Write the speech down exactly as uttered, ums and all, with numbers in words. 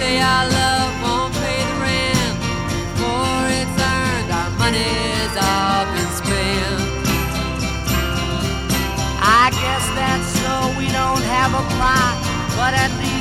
say our love won't pay the rent. Before it's earned, our money's all been spent. I guess that's so we don't have a plot, but at least